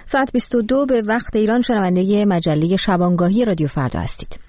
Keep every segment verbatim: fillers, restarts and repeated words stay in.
ساعت بیست و دو به وقت ایران شنونده مجله شبانگاهی رادیو فردا هستید.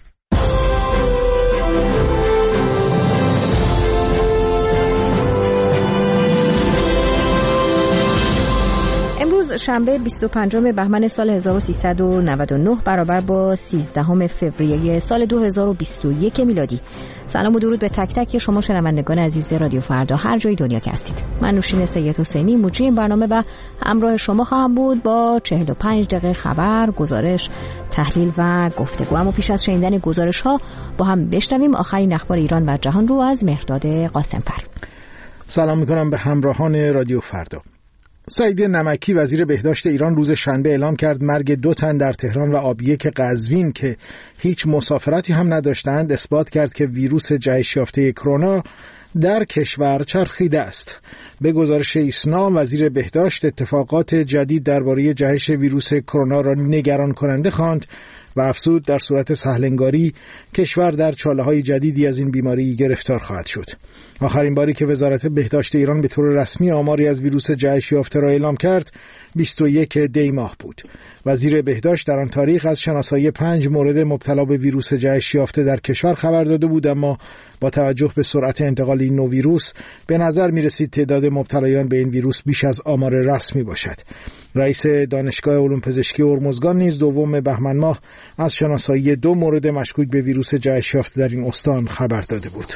امروز شنبه بیست و پنجم بهمن سال هزار و سیصد و نود و نه برابر با سیزدهم فوریه سال دو هزار و بیست و یک میلادی. سلام و درود به تک تک شما شنوندگان عزیز رادیو فردا هر جای دنیا که هستید. من نوشین سید حسینی مجری این برنامه و همراه شما خواهم بود با چهل و پنج دقیقه خبر، گزارش، تحلیل و گفتگو. اما پیش از شنیدن گزارش ها با هم بشنویم آخرین اخبار ایران و جهان رو از مهرداد قاسمفر. سلام میکنم به همراهان رادیو فردا. سعید نمکی وزیر بهداشت ایران روز شنبه اعلام کرد مرگ دو تن در تهران و آبیک قزوین که هیچ مسافرتی هم نداشتند اثبات کرد که ویروس جهش یافته کرونا در کشور چرخیده است. به گزارش ایسنا وزیر بهداشت اتفاقات جدید درباره جهش ویروس کرونا را نگران کننده خواند و افزود در صورت سهلنگاری کشور در چاله‌های جدیدی از این بیماری گرفتار خواهد شد. آخرین باری که وزارت بهداشت ایران به طور رسمی آماری از ویروس جهش یافته را اعلام کرد بیست و یک دی ماه بود. وزیر بهداشت در آن تاریخ از شناسایی پنج مورد مبتلا به ویروس جهش یافته در کشور خبر داده بود، اما با توجه به سرعت انتقال این نوع ویروس به نظر می رسید تعداد مبتلایان به این ویروس بیش از آمار رسمی باشد. رئیس دانشگاه علوم پزشکی هرمزگان نیز دوم بهمن ماه از شناسایی دو مورد مشکوک به ویروس جهش یافته در این استان خبر داده بود.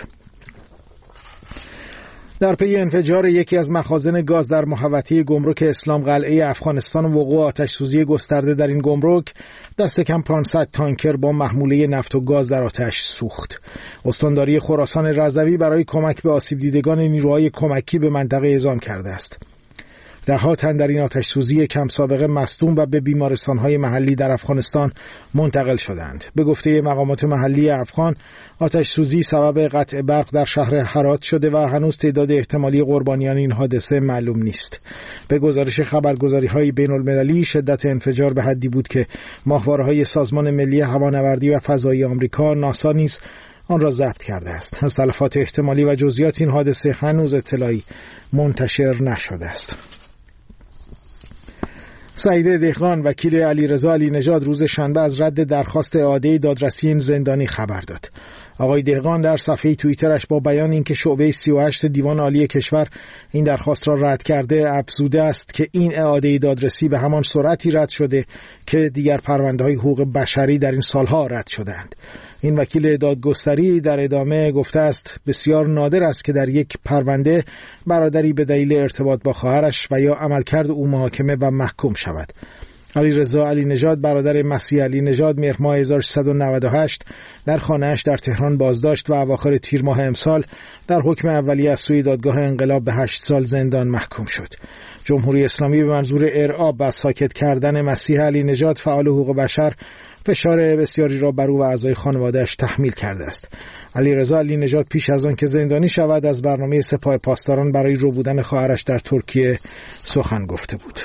در پی انفجار یکی از مخازن گاز در محوطه گمرک اسلام قلعه افغانستان و وقوع آتش سوزی گسترده در این گمرک، دست کم پانصد تانکر با محموله نفت و گاز در آتش سوخت. استانداری خراسان رضوی برای کمک به آسیب دیدگان نیروهای کمکی به منطقه اعزام کرده است. ده ها تن در این آتش سوزی کم سابقه مصدوم و به بیمارستان‌های محلی در افغانستان منتقل شدند. به گفته مقامات محلی افغان، آتش سوزی سبب قطع برق در شهر هرات شده و هنوز تعداد احتمالی قربانیان این حادثه معلوم نیست. به گزارش خبرگزاری‌های بین‌المللی، شدت انفجار به حدی بود که ماهواره‌های سازمان ملی هوانوردی و فضایی آمریکا ناسا نیز آن را ضبط کرده است. از تلفات احتمالی و جزئیات این حادثه هنوز اطلاعی منتشر نشده است. سعید دهقان وکیل علیرضا علی نژاد روز شنبه از رد درخواست اعاده دادرسی این زندانی خبر داد. آقای دهقان در صفحه توییترش با بیان اینکه شعبه سی و هشت دیوان عالی کشور این درخواست را رد کرده افزوده است که این اعاده دادرسی به همان سرعتی رد شده که دیگر پرونده‌های حقوق بشری در این سالها رد شدند. این وکیل دادگستری در ادامه گفته است بسیار نادر است که در یک پرونده برادری به دلیل ارتباط با خواهرش و یا عملکرد او محاکمه و محکوم شود. علیرضا علی نژاد برادر مسیح علی نژاد مهر ماه هزار و سیصد و نود و هشت در خانه‌اش در تهران بازداشت و اواخر تیر ماه امسال در حکم اولیه از سوی دادگاه انقلاب به هشت سال زندان محکوم شد. جمهوری اسلامی به منظور ارعاب و ساکت کردن مسیح علی نژاد فعال حقوق بشر فشار بسیاری را بر او و اعضای خانواده‌اش تحمیل کرده است. علیرضا علی نژاد پیش از آن که زندانی شود از برنامه سپاه پاسداران برای رو بودن خواهرش در ترکیه سخن گفته بود.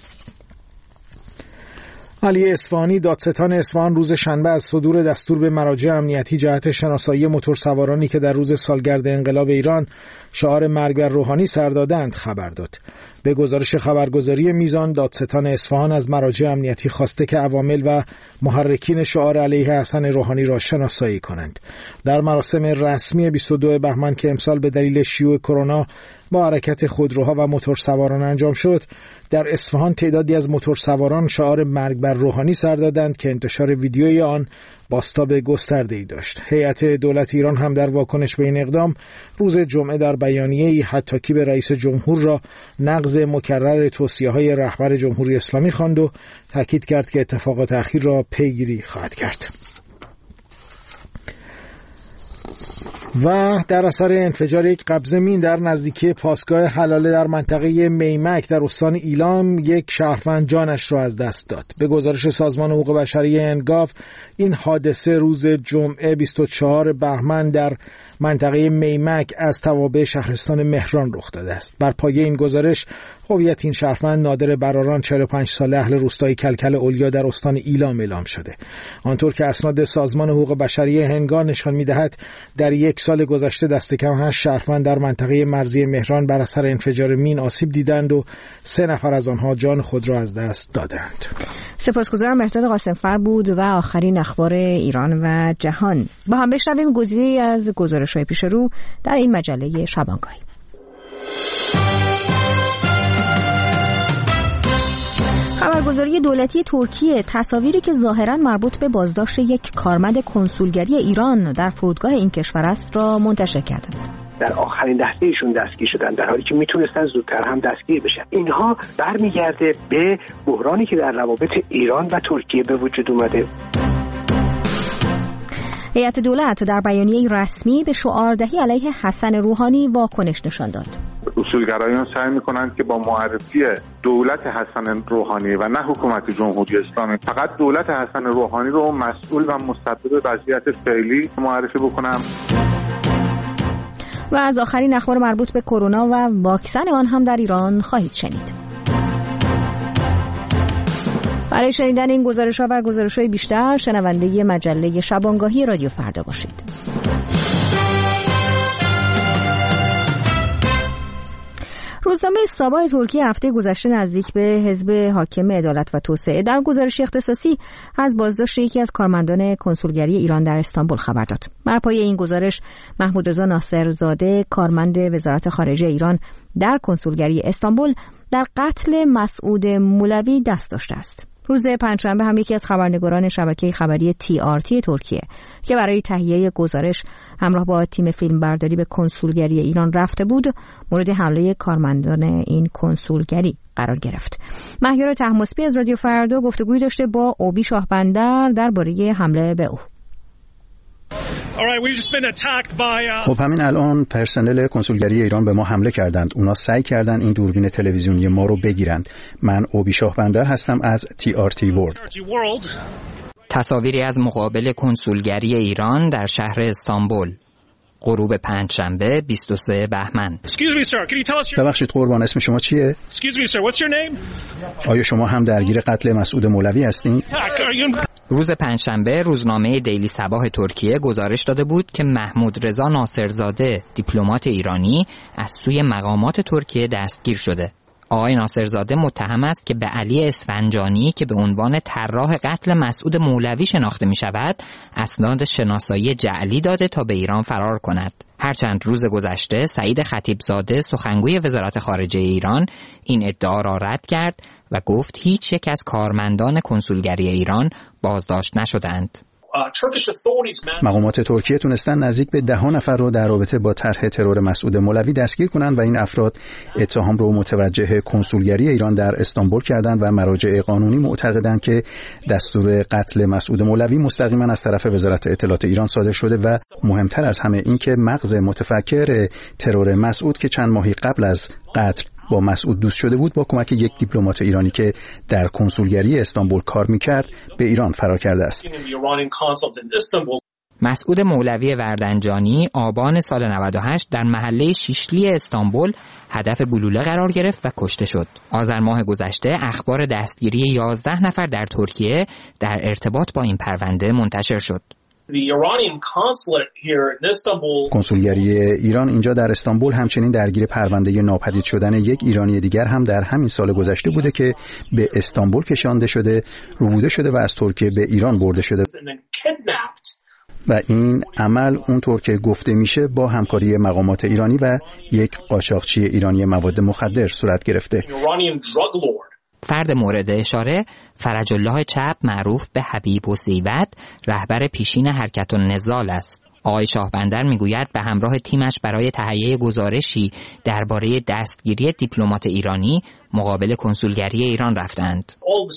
علی اصفهانی دادستان اصفهان روز شنبه از صدور دستور به مراجع امنیتی جهت شناسایی موتورسوارانی که در روز سالگرد انقلاب ایران شعار مرگ بر روحانی سر دادند خبر داد. به گزارش خبرگزاری میزان، دادستان اصفهان از مراجع امنیتی خواسته که عوامل و محرکین شعار علیه حسن روحانی را شناسایی کنند. در مراسم رسمی بیست و دو بهمن که امسال به دلیل شیوع کرونا با حرکت خودروها و موتورسواران انجام شد، در اصفهان تعدادی از موتورسواران شعار مرگ بر روحانی سر دادند که انتشار ویدیوی آن بازتاب گسترده‌ای داشت. هیئت دولت ایران هم در واکنش به این اقدام روز جمعه در بیانیه‌ای حتی به رئیس جمهور را نقض مکرر توصیه‌های رهبر جمهوری اسلامی خواند و تاکید کرد که اتفاقات اخیر را پیگیری خواهد کرد. و در اثر انفجار یک قبضه مین در نزدیکی پاسگاه حلاله در منطقه میمک در استان ایلام یک شهروند جانش را از دست داد. به گزارش سازمان حقوق بشری انگاو این حادثه روز جمعه بیست و چهارم بهمن در منطقه میمک از توابع شهرستان مهران رخ داده است. بر پایه این گزارش هویت این شهروند نادر براران چهل و پنج ساله اهل روستای کلکل اولیا در استان ایلام اعلام شده. آنطور که اسناد سازمان حقوق بشری هنگار نشان می‌دهد در یک سال گذشته دست کم هشت شهروند در منطقه مرزی مهران بر اثر انفجار مین آسیب دیدند و سه نفر از آنها جان خود را از دست دادند. سپاسگزارم. مهرداد قاسمفر بود و آخرین اخبار ایران و جهان. با هم بشنویم گزیده‌ای از گزارش‌های پیش رو در این مجله شبانگاهی. خبرگزاری دولتی ترکیه تصاویری که ظاهراً مربوط به بازداشت یک کارمند کنسولگری ایران در فرودگاه این کشور است را منتشر کردند. در آخرین لحظه ایشون دستگیر شدن در حالی که میتونستن زودتر هم دستگیر بشن. اینها برمیگرده به بحرانی که در روابط ایران و ترکیه به وجود اومده. هیئت دولت در بیانیه رسمی به شعاردهی علیه حسن روحانی واکنش نشان داد. اصولگرایان سعی می‌کنند که با معرفی دولت حسن روحانی و نه حکومت جمهوری اسلامی فقط دولت حسن روحانی رو مسئول و مسبب وضعیت فعلی معرفی بکنم. و از آخرین اخبار مربوط به کرونا و واکسن آن هم در ایران خواهید شنید. برای شنیدن این گزارش‌ها و گزارش‌های بیشتر شنونده مجله شبانگاهی رادیو فردا باشید. روزنامه سابا ترکیه هفته گذشته نزدیک به حزب حاکم عدالت و توسعه در گزارشی اختصاصی از بازداشت یکی از کارمندان کنسولگری ایران در استانبول خبر داد. بر پایه این گزارش محمود رضا ناصرزاده کارمند وزارت خارجه ایران در کنسولگری استانبول در قتل مسعود مولوی دست داشته است. روز پنجشنبه هم یکی از خبرنگاران شبکه خبری تی آر تی ترکیه که برای تهیه گزارش همراه با تیم فیلمبرداری به کنسولگری ایران رفته بود مورد حمله کارمندان این کنسولگری قرار گرفت. مهیار طهماسبی از رادیو فردا گفتگوی داشته با اوبی شاهبندر درباره حمله به او. خب همین الان پرسنل کنسولگری ایران به ما حمله کردند. اونا سعی کردن این دوربین تلویزیونی ما رو بگیرند. من اوبی شاهبندر هستم از تی آر تی ورلد. تصاویری از مقابل کنسولگری ایران در شهر استانبول. غروب پنجشنبه بیست و سوم بهمن. ببخشید قربان، اسم شما چیه؟ آیا شما هم درگیر قتل مسعود مولوی هستین؟ روز پنجشنبه روزنامه دیلی صباح ترکیه گزارش داده بود که محمود رضا ناصرزاده دیپلمات ایرانی از سوی مقامات ترکیه دستگیر شده. آقای ناصرزاده متهم است که به علی اسفنجانی که به عنوان طراح قتل مسعود مولوی شناخته می شود اسناد شناسایی جعلی داده تا به ایران فرار کند. هرچند روز گذشته سعید خطیبزاده سخنگوی وزارت خارجه ایران این ادعا را رد کرد و گفت هیچ یک از کارمندان کنسولگری ایران بازداشت نشدند. مقامات ترکیه تونستن نزدیک به ده نفر رو در رابطه با طرح ترور مسعود مولوی دستگیر کنند و این افراد اتهام رو متوجه کنسولگری ایران در استانبول کردند و مراجع قانونی معتقدند که دستور قتل مسعود مولوی مستقیما از طرف وزارت اطلاعات ایران صادر شده و مهمتر از همه این که مغز متفکر ترور مسعود که چند ماهی قبل از قتل با مسعود دوست شده بود با کمک یک دیپلمات ایرانی که در کنسولگری استانبول کار میکرد به ایران فرار کرده است. مسعود مولوی وردنجانی آبان سال نود و هشت در محله شیشلی استانبول هدف گلوله قرار گرفت و کشته شد. آذر ماه گذشته اخبار دستگیری یازده نفر در ترکیه در ارتباط با این پرونده منتشر شد. کنسولگری ایران اینجا در استانبول همچنین درگیر پرونده ناپدید شدن یک ایرانی دیگر هم در همین سال گذشته بوده که به استانبول کشانده شده، ربوده شده و از ترکیه به ایران برده شده و این عمل اونطور که گفته میشه با همکاری مقامات ایرانی و یک قاچاقچی ایرانی مواد مخدر صورت گرفته. فرد مورد اشاره فرج الله چپ معروف به حبیب و سیوت رهبر پیشین حرکت النضال است. آقای شاهبندر میگوید به همراه تیمش برای تهیه گزارشی درباره دستگیری دیپلمات ایرانی مقابل کنسولگری ایران رفتند.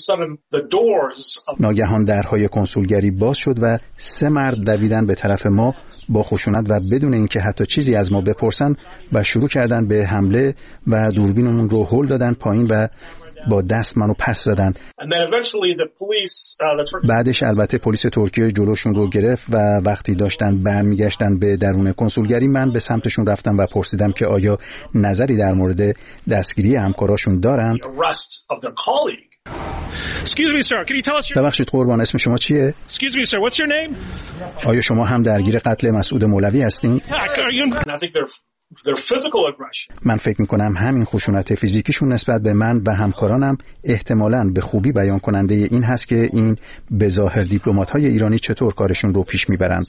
ناگهان درهای کنسولگری باز شد و سه مرد دویدن به طرف ما با خشونت و بدون اینکه حتی چیزی از ما بپرسن و شروع کردن به حمله و دوربینمون رو هل دادن پایین و با دست منو پس زدن. بعدش البته پلیس ترکیه جلوشون رو گرفت و وقتی داشتن برمیگشتن به درون کنسولگری من به سمتشون رفتم و پرسیدم که آیا نظری در مورد دستگیری همکاراشون دارن. ببخشید قربان، اسم شما چیه؟ آیا شما هم درگیر قتل مسعود مولوی هستین؟ من فکر میکنم همین خشونت فیزیکیشون نسبت به من و همکارانم احتمالاً به خوبی بیان کننده این هست که این به ظاهر دیپلمات‌های ایرانی چطور کارشون رو پیش میبرند.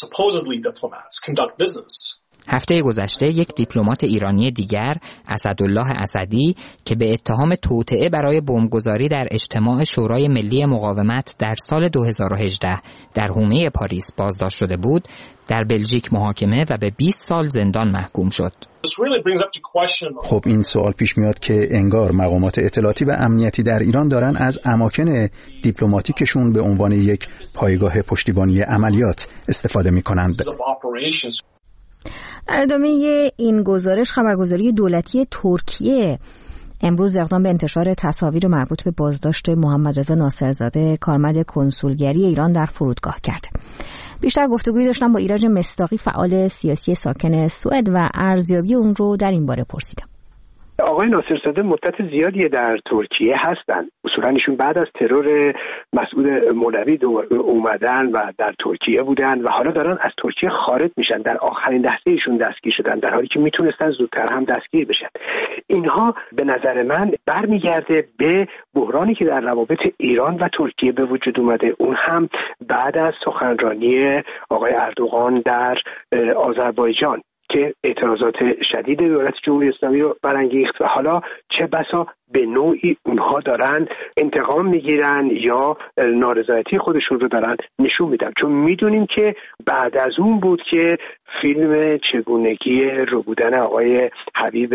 هفته گذشته یک دیپلمات ایرانی دیگر، اسدالله اسدی، که به اتهام توطئه برای بمبگذاری در اجتماع شورای ملی مقاومت در سال دو هزار و هجده در حومه پاریس بازداشت شده بود، در بلژیک محاکمه و به بیست سال زندان محکوم شد. خب این سوال پیش میاد که انگار مقامات اطلاعاتی و امنیتی در ایران دارن از اماکن دیپلماتیکشون به عنوان یک پایگاه پشتیبانی عملیات استفاده میکنند. در ادامه این گزارش، خبرگزاری دولتی ترکیه امروز اقدام به انتشار تصاویر مربوط به بازداشت محمدرضا ناصرزاده، کارمند کنسولگری ایران در فرودگاه کرد. بیشتر گفتگویی داشتم با ایرج مصداقی، فعال سیاسی ساکن سوئد، و ارزیابی اون رو در این باره پرسیدم. آقای ناصرزاده مدت زیادی در ترکیه هستن. اصولا ایشون بعد از ترور مسعود مولوی اومدن و در ترکیه بودن و حالا دارن از ترکیه خارج میشن. در آخرین لحظه ایشون دستگیر شدن، در حالی که میتونستن زودتر هم دستگیر بشن. اینها به نظر من برمیگرده به بحرانی که در روابط ایران و ترکیه به وجود اومده، اون هم بعد از سخنرانی آقای اردوغان در آذربایجان که اعتراضات شدید دولت جمهوری اسلامی رو برانگیخت و حالا چه بسا به نوعی اونها دارن انتقام میگیرن یا نارضایتی خودشون رو دارن نشون میدن. چون میدونیم که بعد از اون بود که فیلم چگونگی رو بودن آقای حبیب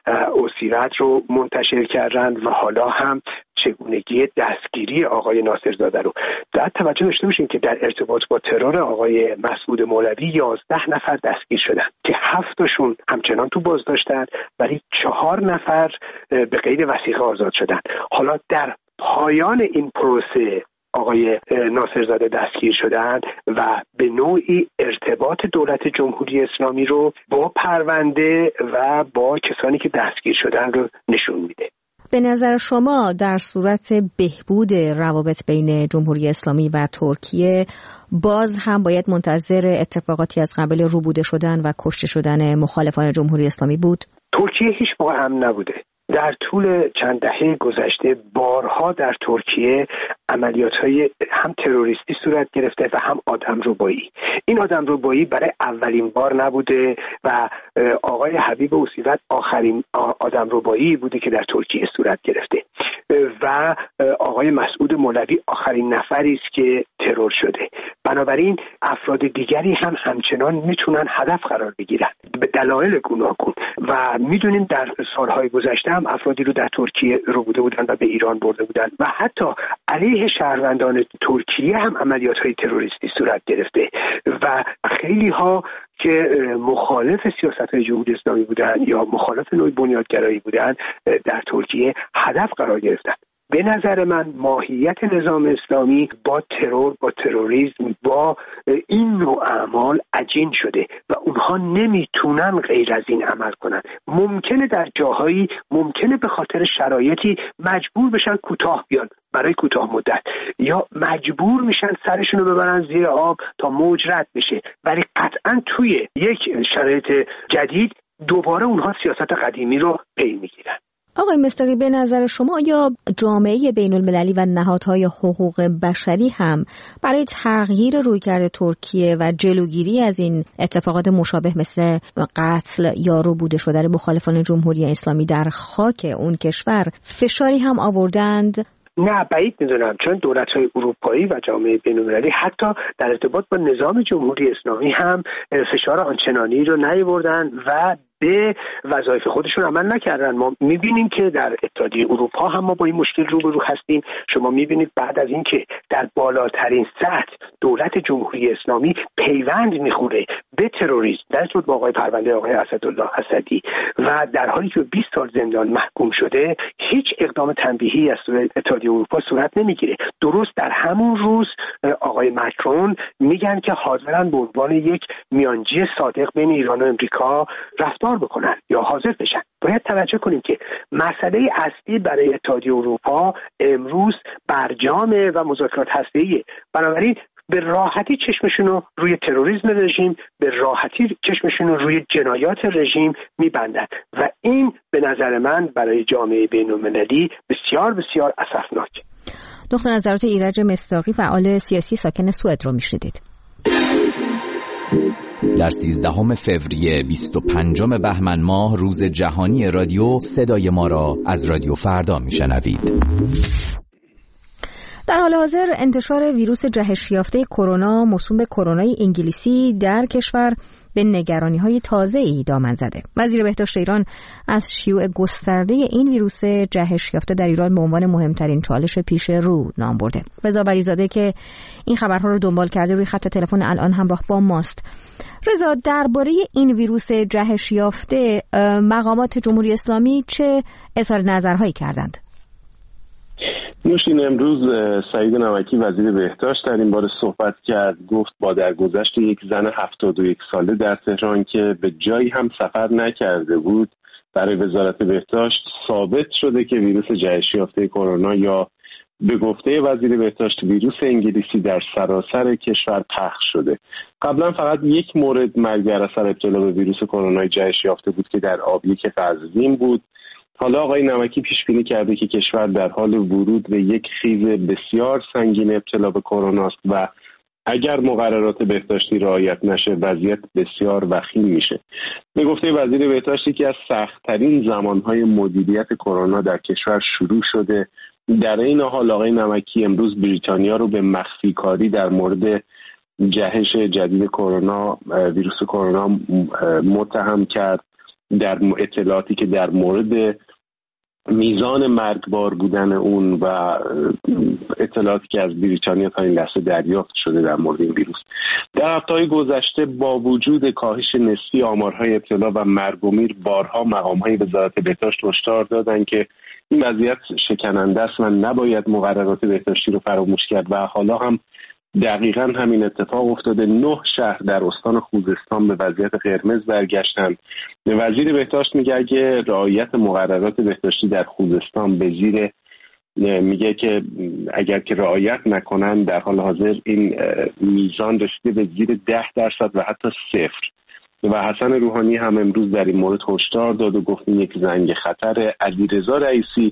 اوسیرت رو منتشر کردن و حالا هم چگونگی دستگیری آقای ناصرزاده رو. در توجه داشته باشین که در ارتباط با ترور آقای مسعود مولوی یازده نفر دستگیر شدن که هفتشون همچنان تو بازداشتن، ولی چهار نفر به قید وثیقه آزاد شدن. حالا در پایان این پروسه آقای ناصرزاده دستگیر شدن و به نوعی ارتباط دولت جمهوری اسلامی رو با پرونده و با کسانی که دستگیر شدن رو نشون میده. به نظر شما در صورت بهبود روابط بین جمهوری اسلامی و ترکیه باز هم باید منتظر اتفاقاتی از قبیل روبوده شدن و کشته شدن مخالفان جمهوری اسلامی بود؟ ترکیه هیچ موقع امن نبوده. در طول چند دهه گذشته بارها در ترکیه عملیات‌های هم تروریستی صورت گرفته و هم آدمربایی. این آدمربایی برای اولین بار نبوده و آقای حبیب اوسیرت آخرین آدمربایی بوده که در ترکیه صورت گرفته و آقای مسعود مولوی آخرین نفری است که ترور شده. بنابراین افراد دیگری هم همچنان میتونن هدف قرار بگیرن به دلایل گوناگون و میدونیم در سالهای گذشته هم افرادی رو در ترکیه رو بوده بودن و به ایران برده بودن و حتی علیه شهروندان ترکیه هم عملیات‌های تروریستی صورت گرفته و خیلی ها که مخالف سیاست‌های جمهوری اسلامی بودن یا مخالف نوع بنیادگرایی بودن در ترکیه هدف قرار گرفتن. به نظر من ماهیت نظام اسلامی با ترور، با تروریسم، با این نوع اعمال عجین شده و اونها نمیتونن غیر از این عمل کنن. ممکنه در جاهایی ممکنه به خاطر شرایطی مجبور بشن کوتاه بیان برای کوتاه مدت یا مجبور میشن سرشون رو ببرن زیر آب تا موج رد بشه، ولی قطعا توی یک شرایط جدید دوباره اونها سیاست قدیمی رو پی میگیرن. آقای مصداقی، به نظر شما یا جامعه بین المللی و نهادهای حقوق بشری هم برای تغییر رویکرد ترکیه و جلوگیری از این اتفاقات مشابه مثل قتل یا روبوده شدن مخالفان جمهوری اسلامی در خاک اون کشور فشاری هم آوردند؟ نه، بعید میدونم، چون دولت‌های اروپایی و جامعه بین‌المللی حتی در ارتباط با نظام جمهوری اسلامی هم فشار آنچنانی رو نیاوردن و به وظایف خودشون عمل نکردن. ما میبینیم که در اتحادیه اروپا هم ما با این مشکل روبرو هستیم. شما میبینید بعد از اینکه در بالاترین سطح دولت جمهوری اسلامی پیوند میخوره به تروریسم، در صورت با آقای پرونده آقای اسدالله اسدی و در حالی که بیست سال زندان محکوم شده، هیچ اقدام تنبیهی از اتحادیه اروپا صورت نمیگیره. درست در همون روز آقای ماکرون میگن که حاضرن به عنوان یک میانجی صادق بین ایران و امریکا رفتار بکنن یا حاضر بشن. باید توجه کنیم که مسئله اصلی برای اتحادیه اروپا امروز برجامه و مذاکرات هسته‌ایه. بنابراین به راحتی چشمشون رو روی تروریسم رژیم، به راحتی چشمشون رو روی جنایات رژیم میبندن و این به نظر من برای جامعه بین‌المللی بسیار بسیار اسفناکه. دکتر نظرات ایرج مصداقی، فعال سیاسی ساکن سوئد رو میشنیدید. در سیزدهم فوریه بیست و پنجم بهمن ماه روز جهانی رادیو، صدای ما را از رادیو فردا میشنوید. در حال حاضر انتشار ویروس جهش یافته کرونا موسوم به کرونای انگلیسی در کشور به نگرانی‌های تازه‌ای دامن زده. وزیر بهداشت ایران از شیوع گسترده این ویروس جهش یافته در ایران به عنوان مهمترین چالش پیش رو نام برده. رضا بریزاده که این خبرها رو دنبال کرده روی خط تلفن الان همراه با ماست. رضا، درباره این ویروس جهش یافته مقامات جمهوری اسلامی چه اظهار نظرهایی کردند؟ نوشین، امروز سعید نمکی وزیر بهداشت در این باره صحبت کرد. گفت با درگذشت یک زن هفتاد و یک ساله در تهران که به جایی هم سفر نکرده بود برای وزارت بهداشت ثابت شده که ویروس جهش یافته کرونا یا به گفته وزیر بهداشت ویروس انگلیسی در سراسر کشور پخش شده. قبلا فقط یک مورد مرگ در اثر ابتلا به ویروس کرونا جهش یافته بود که در آبیک قزوین بود. حالا آقای نمکی پیش بینی کرده که کشور در حال ورود به یک خیز بسیار سنگین ابتلا به کرونا است و اگر مقررات بهداشتی رعایت نشه وضعیت بسیار وخیم میشه. به گفته وزیر بهداشت یکی از سخت‌ترین زمانهای مدیریت کرونا در کشور شروع شده. در این حال آقای نمکی امروز بریتانیا رو به مخفی کاری در مورد جهش جدید کرونا ویروس کرونا متهم کرد. در اطلاعاتی که در مورد میزان مرگبار بودن اون و اطلاعاتی که از بریتانیا تا این لحظه دریافت شده در مورد این ویروس، در هفته‌های گذشته با وجود کاهش نسبی آمارهای ابتلا و مرگ و میر، بارها مقام‌های وزارت بهداشت هشدار دادند که این وضعیت شکننده است و نباید مقررات بهداشتی رو فراموش کرد و حالا هم دقیقاً همین اتفاق افتاده. نه شهر در استان خوزستان به وضعیت قرمز برگشتند. وزیر بهداشت میگه اگه رعایت مقررات بهداشتی در خوزستان به زیر میگه که اگر که رعایت نکنن در حال حاضر این میزان رسیده به زیر ده درصد و حتی صفر. و حسن روحانی هم امروز در این مورد هشدار داد و گفت این یک زنگ خطر. علیرضا رئیسی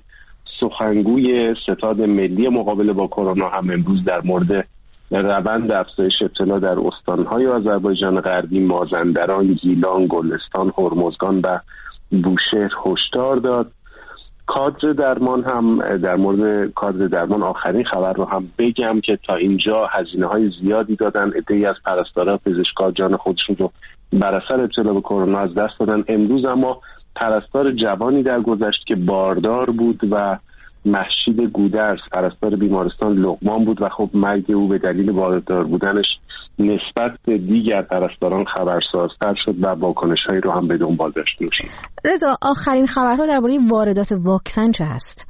سخنگوی ستاد ملی مقابله با کرونا هم امروز در مورد روند افزایش ابتلا در استان‌های آذربایجان غربی، مازندران، گیلان، گلستان، هرمزگان و بوشهر هشدار داد. کادر درمان هم در مورد کادر درمان آخرین خبر رو هم بگم که تا اینجا هزینه‌های زیادی دادن. عده‌ای از پرستاران پزشکان جان خودشون رو بر اثر ابتلا به کرونا از دست دادن. امروز اما پرستار جوانی درگذشت که باردار بود و مهشید گودرز پرستار بیمارستان لقمان بود و خب مرگ او به دلیل باردار بودنش نسبت به دیگر پرستاران خبرسازتر شد و واکنش‌هایی رو هم به دنبال داشت. نوشید رضا، آخرین خبرها درباره واردات واکسن چه هست؟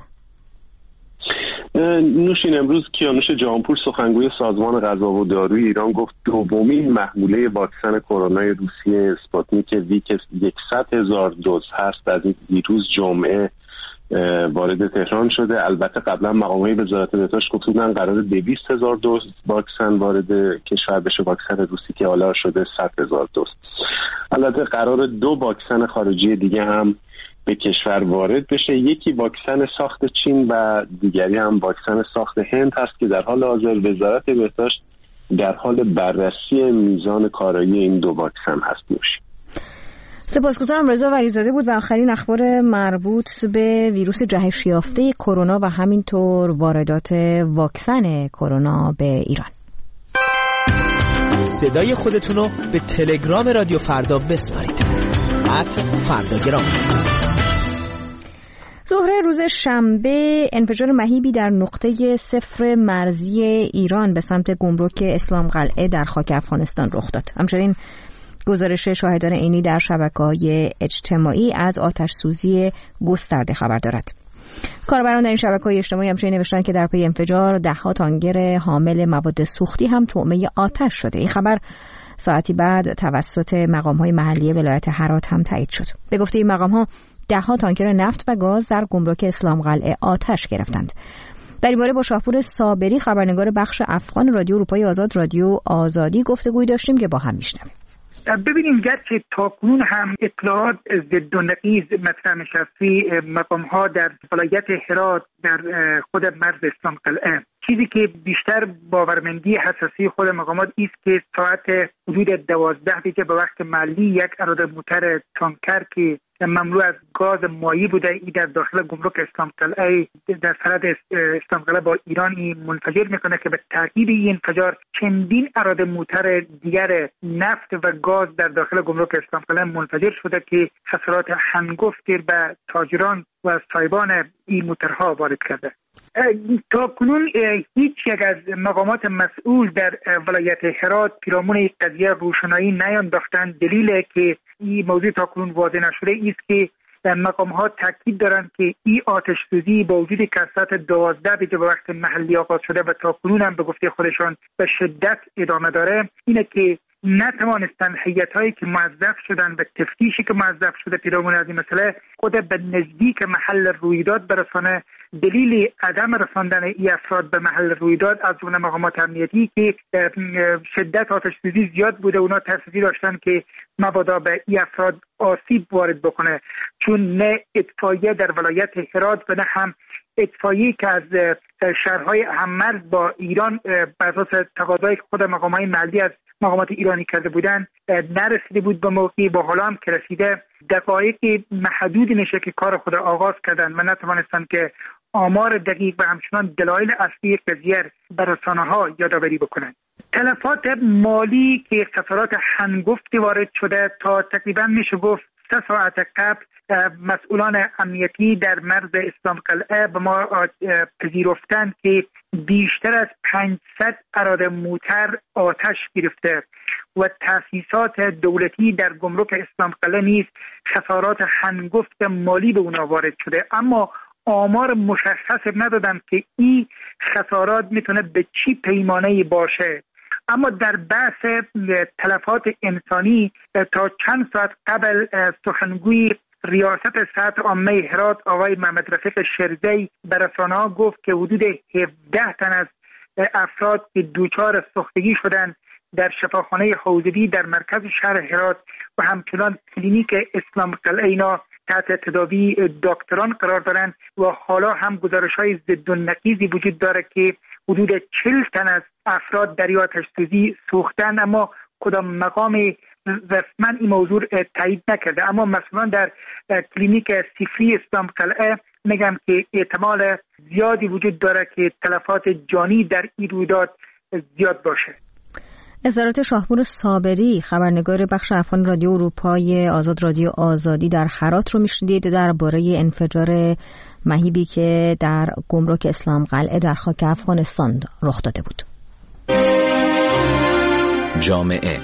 نوشین، امروز کیانوش جهانپور سخنگوی سازمان غذا و داروی ایران گفت دومین محموله واکسن کرونا روسیه اسپوتنیک وی که صد هزار دوز هست از این دیروز جمعه وارد تهران شده. البته قبلا مقامات وزارت بهداشت گفته بودن قرار دویست هزار دوز واکسن وارد کشور بشه، واکسن روسی که حالا شده صد هزار دوز. البته قرار دو واکسن خارجی دیگه هم به کشور وارد بشه، یکی واکسن ساخت چین و دیگری هم واکسن ساخت هند هست که در حال حاضر وزارت بهداشت در حال بررسی میزان کارایی این دو واکسن هست. میشه سپاسگزارم. رضا وریزاده بود و آخرین اخبار مربوط به ویروس جهش یافته کرونا و همینطور واردات واکسن کرونا به ایران. صدای خودتون رو به تلگرام رادیو فردا بسپارید. ات فرداگرام. ظهر روز شنبه انفجار مهیبی در نقطه صفر مرزی ایران به سمت گمرک اسلام قلعه در خاک افغانستان رخ داد. همچنین گزارش شاهدان عینی در شبکه‌های اجتماعی از آتش سوزی گسترده خبر دارد. کاربران در این شبکه‌های اجتماعی همچنین نوشتند که در پی انفجار ده‌ها تانگر حامل مواد سوختی هم طعمه آتش شده. این خبر ساعتی بعد توسط مقام‌های محلی ولایت هرات هم تایید شد. به گفته این مقام‌ها ده‌ها تانکر نفت و گاز در گمرک اسلام قلعه آتش گرفتند. در این باره با شاپور صابری خبرنگار بخش افغان رادیو اروپای آزاد رادیو آزادی گفتگوی داشتیم که با هم میشنویم. ببینیم گرچه تاکنون هم اطلاعات ضد و نقیض مطرح نشستی مقام ها در ولایت هرات در خود مرز اسلام قلعه، چیزی که بیشتر باورمندی حساسی خود مقامات است که ساعت حدود دوازده دیگه به وقت محلی یک اراده موتر تانکر که مملو از گاز مایی بوده ای در داخل گمرک اسلام قلعه در سرحد اسلام قلعه با ایرانی منفجر میکنه که به تعقیب این انفجار چندین اراده موتر دیگر نفت و گاز در داخل گمرک اسلام قلعه منفجر شده که خسارات هنگفتی به تاجران و صاحبان این موترها وارد کرده. تا کنون هیچ یک از مقامات مسئول در ولایت هرات پیرامون این قضیه روشنایی نینداختند. دلیل که این موضوع تا کنون واضح نشده است که مقام ها تاکید دارند که این آتش سوزی با وجود کسات دوازده به وقت محلی آغاز شده و تا کنون هم به گفته خودشان به شدت ادامه داره، اینه که نتوانستن هیئت‌هایی که موظف شدن به تفتیشی که موظف شده پیرامون از این مسئله خود به نزدیک محل رویداد برسانه. دلیل عدم رساندن این افراد به محل رویداد از جمله مقامات امنیتی که شدت آتش سوزی زیاد بوده، اونا ترسیدی داشتن که مبادا به این افراد آسیب وارد بکنه، چون نه اطفائیه در ولایت هرات و نه هم اطفائیه‌ای که از شهرهای هم‌مرز با ایران بر اساس تقاضای خود مقامات محلی از مقامات ایرانی کرده بودن نرسیده بود به موقعی. با حالا هم که رسیده دقایق محدودی میشه که کار خود آغاز کردن و نتوانستن که آمار دقیق و همچنان دلایل اصلی قضیه به رسانه‌ها یادآوری بکنن. تلفات مالی که خسارات هنگفتی وارد شده تا تقریبا میشه گفت سه ساعت قبل مسئولان امنیتی در مرز اسلام قلعه به ما پذیرفتند که بیشتر از پانصد اراده موتر آتش گرفته و تأسیسات دولتی در گمرک اسلام قلعه نیز خسارات هنگفت مالی به اونا وارد شده، اما آمار مشخص ندادند که این خسارات میتونه به چی پیمانه باشه. اما در بحث تلفات انسانی تا چند ساعت قبل سخنگوی ریاست صحت عامه هرات آقای محمد رفیق شرزی به رسانه‌ها گفت که حدود هفده تن از افراد که دچار سوختگی شدند در شفاخانه حوضوی در مرکز شهر هرات و همچنان کلینیک اسلام قلعه اینا تحت تداوی دکتران قرار دارند و حالا هم گزارش‌های ضد و نقیضی وجود داره که حدود چهل تن از افراد در آتش سوزی سوختند، اما کدام مقام رسما این موضوع تایید نکرده. اما مثلا در کلینیک سیفری اسلام قلعه میگم که احتمال زیادی وجود داره که تلفات جانی در این رویداد زیاد باشه. اظهارات شاپور صابری خبرنگار بخش افغان رادیو اروپای آزاد رادیو آزادی در هرات رو میشنیدید درباره انفجار مهیبی که در گمرک اسلام قلعه در خاک افغانستان رخ داده بود. جامعه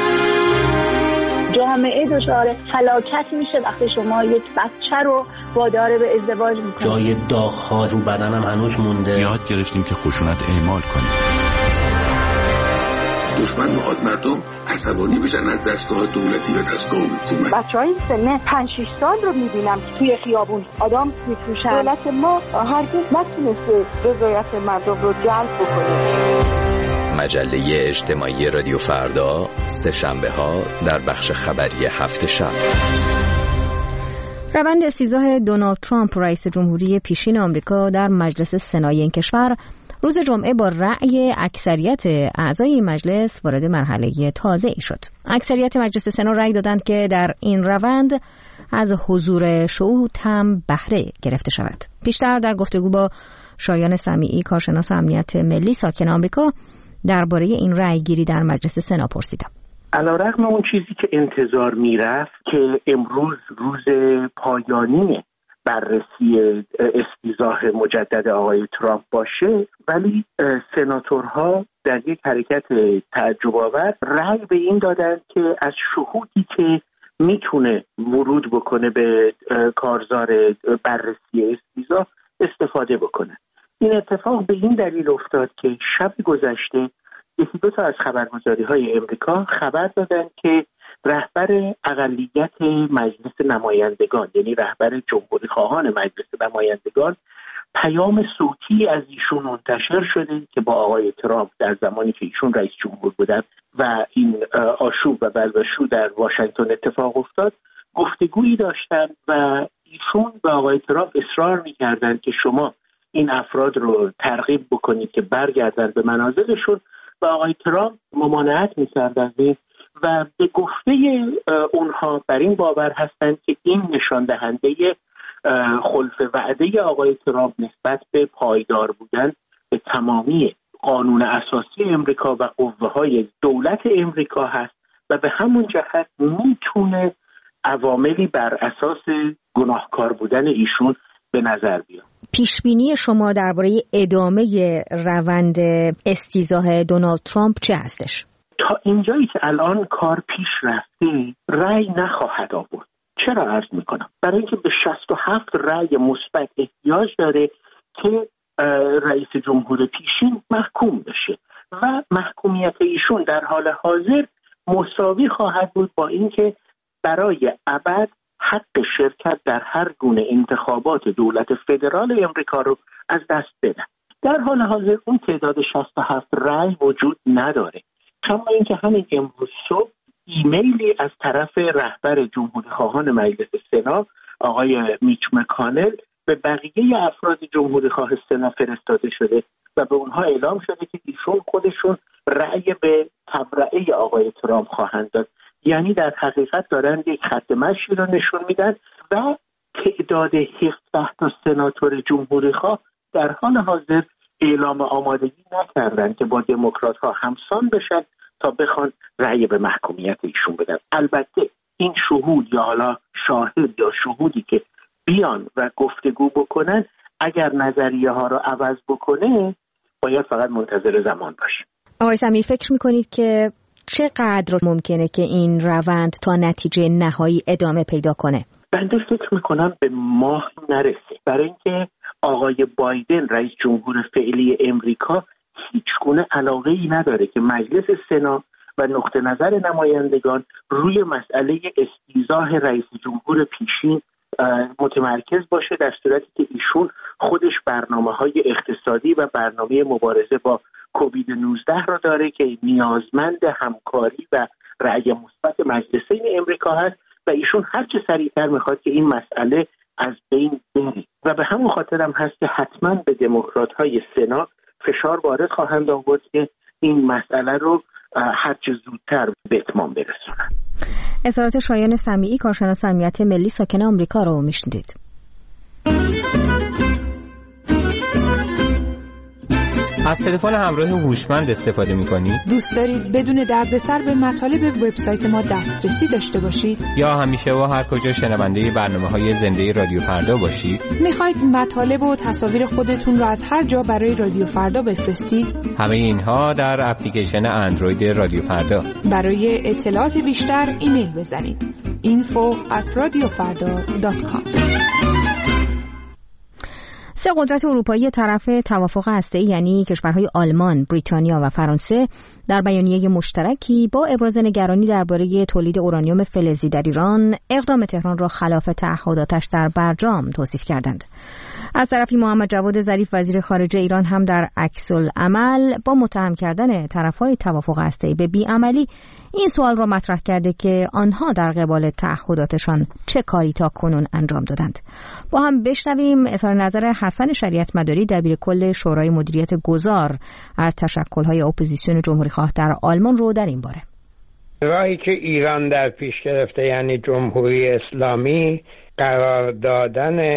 جامعه دچار هلاکت میشه وقتی شما یک بچه رو وادار به ازدواج میکنید. جای داغ‌ها رو بدنم هنوز مونده. یاد گرفتیم که خشونت اعمال کنیم. دشمن میخواد مردم عصبانی بشن از دستگاه دولتی و دستگاه حکومت. بچهای سن پنج شش سال رو میبینم که توی خیابون آدم میفروشن. دولت ما هرگز نتونسته رضایت مردم رو جلب بکنه. مجله اجتماعی رادیو فردا سه شنبه ها در بخش خبری هفت شب. روند استیضاح دونالد ترامپ رئیس جمهوری پیشین آمریکا در مجلس سنای این کشور روز جمعه با رأی اکثریت اعضای این مجلس وارد مرحله تازه‌ای شد. اکثریت مجلس سنا رأی دادند که در این روند از حضور شهود هم بهره گرفته شود. بیشتر در گفتگو با شایان سمیعی کارشناس امنیت ملی ساکن آمریکا درباره این رأی گیری در مجلس سنا پرسیدم. علیرغم اون چیزی که انتظار میرفت که امروز روز پایانی بررسی استیضاح مجدد آقای ترامپ باشه، ولی سناتورها در یک حرکت تعجب آور رأی به این دادن که از شهودی که میتونه ورود بکنه به کارزار بررسی استیضاح استفاده بکنه. این اتفاق به این دلیل افتاد که شب گذشته یکی دو تا از خبرگزاری‌های امریکا خبر دادن که رهبر اقلیت مجلس نمایندگان، یعنی رهبر جمهوری خواهان مجلس نمایندگان، پیام صوتی از ایشون منتشر شده که با آقای ترامپ در زمانی که ایشون رئیس جمهور بودن و این آشوب و بلبشو در واشنگتن اتفاق افتاد گفتگویی داشتن و ایشون به آقای ترامپ اصرار می‌کردند که شما این افراد رو ترغیب بکنید که برگردن به منازلشون و آقای ترامپ ممانعت می‌کردند و به گفته اونها بر این باور هستند که این نشان دهنده خلف وعده آقای ترامپ نسبت به پایدار بودن به تمامی قانون اساسی امریکا و قوه‌های دولت امریکا هست و به همون جهت میتونه عواملی بر اساس گناهکار بودن ایشون به نظر بیاد. پیشبینی شما درباره ادامه روند استیضاح دونالد ترامپ چه هستش؟ تا اینجایی که الان کار پیش رفته رأی نخواهد آورد. چرا عرض میکنم؟ برای اینکه به شصت و هفت رأی مثبت احتیاج داره که رئیس جمهور پیشین محکوم بشه و محکومیت ایشون در حال حاضر مساوی خواهد بود با اینکه برای ابد حق شرکت در هر گونه انتخابات دولت فدرال امریکا رو از دست بدن. در حال حاضر اون تعداد شصت و هفت رأی وجود نداره. کما اینکه همین امروز صبح ایمیلی از طرف رهبر جمهوری خواهان مجلس سنا آقای میچ مکانل به بقیه افراد جمهوری خواه سنا فرستاده شده و به اونها اعلام شده که ایشون خودشون رأی به تبرئه آقای ترامپ خواهند داد. یعنی در حقیقت دارن یک خط مشی رو نشون میدن و تعداد هفده تا سناتور جمهوری خواه در حال حاضر اعلام آمادگی نکردن که با دموکرات ها همسان بشن تا بخوان رأی به محکومیت ایشون بدن. البته این شهود یا حالا شاهد یا شهودی که بیان و گفتگو بکنن اگر نظریه ها رو عوض بکنه باید فقط منتظر زمان باشیم. آقای سمیعی فکر میکنید که چقدر ممکنه که این روند تا نتیجه نهایی ادامه پیدا کنه؟ بنده فکر میکنم به ماه نرسه، برای اینکه آقای بایدن رئیس جمهور فعلی امریکا هیچ گونه علاقه ای نداره که مجلس سنا و نقطه نظر نمایندگان روی مسئله استیضاح رئیس جمهور پیشین متمرکز باشه، در صورتی که ایشون خودش برنامه‌های اقتصادی و برنامه مبارزه با کووید نوزده را داره که نیازمند همکاری و رأی مثبت مجلسین امریکا هست و ایشون هر چه سریعتر میخواد که این مسئله از بین بره و به همون خاطر هم هست که حتما به دموکرات‌های سنا فشار وارد خواهند آورد که این مسئله رو هر چه زودتر به اتمام برسونن. اظهارات شایان سمیعی، کارشناس امنیت ملی ساکن آمریکا رو میشنیدید. از تلفن همراه هوشمند استفاده می‌کنید؟ دوست دارید بدون دردسر به مطالب وبسایت ما دسترسی داشته باشید؟ یا همیشه و هر کجا شنونده برنامه‌های زنده رادیو فردا باشید؟ می‌خواید مطالب و تصاویر خودتون رو از هر جا برای رادیو فردا بفرستید؟ همه اینها در اپلیکیشن اندروید رادیو فردا. برای اطلاعات بیشتر ایمیل بزنید info at radiofarda dot com. سه قدرت اروپایی طرف توافق هسته‌ای یعنی کشورهای آلمان، بریتانیا و فرانسه در بیانیه مشترکی با ابراز نگرانی درباره تولید اورانیوم فلزی در ایران اقدام تهران را خلاف تعهداتش در برجام توصیف کردند. از طرفی محمد جواد ظریف وزیر خارجه ایران هم در عکس العمل با متهم کردن طرفهای توافق هسته‌ای به بیعملی این سوال را مطرح کرده که آنها در قبال تعهداتشان چه کاری تا کنون انجام دادند. با هم بشنویم اظهار نظر حسن شریعت مداری دبیر کل شورای مدیریت گذار از تشکل‌های اپوزیسیون جمهوری‌خواه در آلمان رو در این باره. راهی که ایران در پیش گرفته یعنی جمهوری اسلامی قرار دادن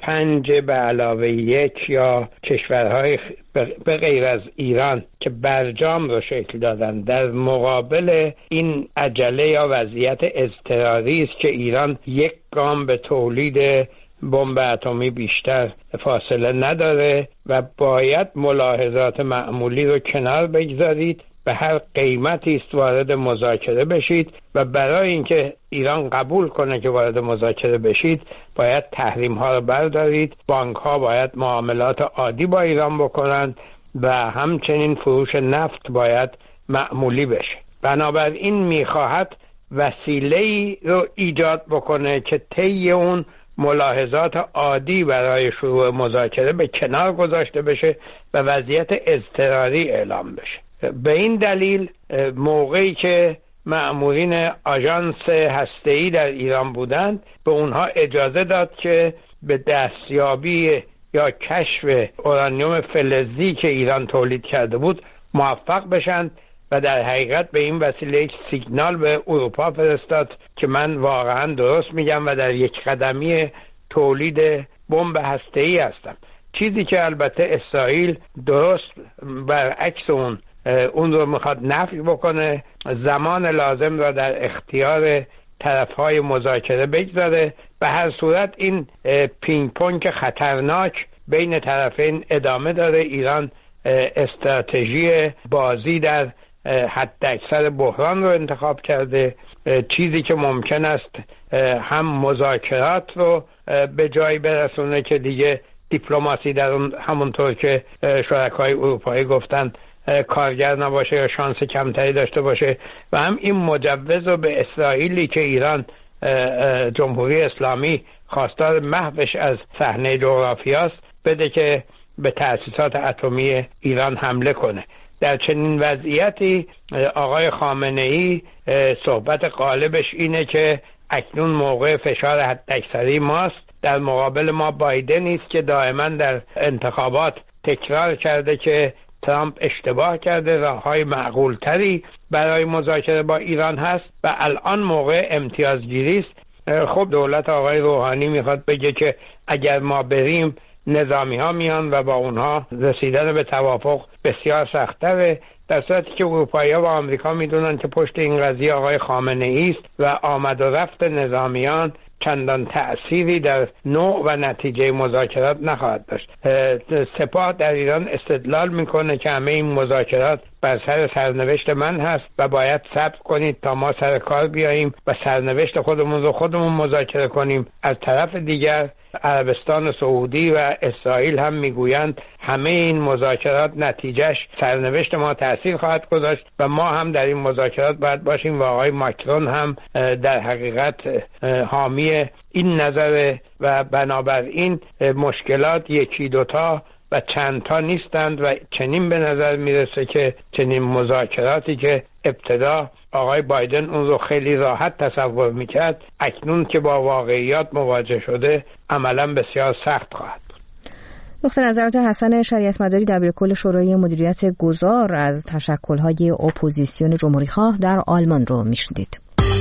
پنج به علاوه یک یا کشورهای به غیر از ایران که برجام رو شکل دادن در مقابل این عجله یا وضعیت اضطراری است که ایران یک گام به تولید بمب اتمی بیشتر فاصله نداره و باید ملاحظات معمولی رو کنار بگذارید، به هر قیمتی است وارد مذاکره بشید و برای اینکه ایران قبول کنه که وارد مذاکره بشید باید تحریم ها رو بردارید، بانک ها باید معاملات عادی با ایران بکنند و همچنین فروش نفت باید معمولی بشه. بنابراین میخواهد وسیله‌ای رو ایجاد بکنه که طی اون ملاحظات عادی برای شروع مذاکره به کنار گذاشته بشه و وضعیت اضطراری اعلام بشه. به این دلیل موقعی که مأمورین آژانس هسته‌ای در ایران بودند به اونها اجازه داد که به دستیابی یا کشف اورانیوم فلزی که ایران تولید کرده بود موفق بشن و در حقیقت به این وسیله یک سیگنال به اروپا فرستاد که من واقعا درست میگم و در یک قدمی تولید بمب هسته‌ای هستم. چیزی که البته اسرائیل درست برعکس اون اون رو میخواد نفی بکنه، زمان لازم را در اختیار طرفهای مذاکره بگذاره. به هر صورت این پینگ پونگ خطرناک بین طرفین ادامه داره. ایران استراتژی بازی در حد اکثر بحران رو انتخاب کرده، چیزی که ممکن است هم مذاکرات رو به جایی برسونه که دیگه دیپلماسی در اون همونطور که شرکای اروپایی گفتن کارگر نباشه یا شانس کمتری داشته باشه و هم این مجوز رو به اسرائیلی که ایران جمهوری اسلامی خواستار محوش از صحنه جغرافیاست بده که به تأسیسات اتمی ایران حمله کنه. در چنین وضعیتی آقای خامنه‌ای صحبت غالبش اینه که اکنون موقع فشار حداکثری ماست، در مقابل ما بایدن است که دائما در انتخابات تکرار کرده که ترامپ اشتباه کرده، راه‌های معقول‌تری برای مذاکره با ایران هست و الان موقع امتیازگیری است. خب دولت آقای روحانی میخواد بگه که اگر ما بریم نظامی ها میان و با اونها رسیدن به توافق بسیار سخت‌تره، در صورتی که اروپایی ها و آمریکا میدونن که پشت این قضیه آقای خامنه‌ای است و آمد و رفت نظامیان چندان تأثیری در نوع و نتیجه مذاکرات نخواهد داشت. سپاه در ایران استدلال میکنه که همه این مذاکرات بر سر سرنوشت من هست و باید صبر کنید تا ما سر کار بیاییم و سرنوشت خودمون رو خودمون مذاکره کنیم. از طرف دیگر عربستان سعودی و اسرائیل هم میگویند همه این مذاکرات نتیجهش سرنوشت ما تأثیر خواهد گذاشت و ما هم در این مذاکرات باید باشیم و آقای ماکرون هم در حقیقت حامی این نظر و بنابراین مشکلات یکی دوتا و چند تا نیستند و چنین به نظر میرسه که چنین مذاکراتی که ابتدا آقای بایدن اون رو خیلی راحت تصور میکرد اکنون که با واقعیات مواجه شده عملا بسیار سخت خواهد بود. نقطه نظرات حسن شریعتمداری دبیرکل شورای مدیریت گذار از تشکل‌های اپوزیسیون جمهوری‌خواه در آلمان رو میشنیدید.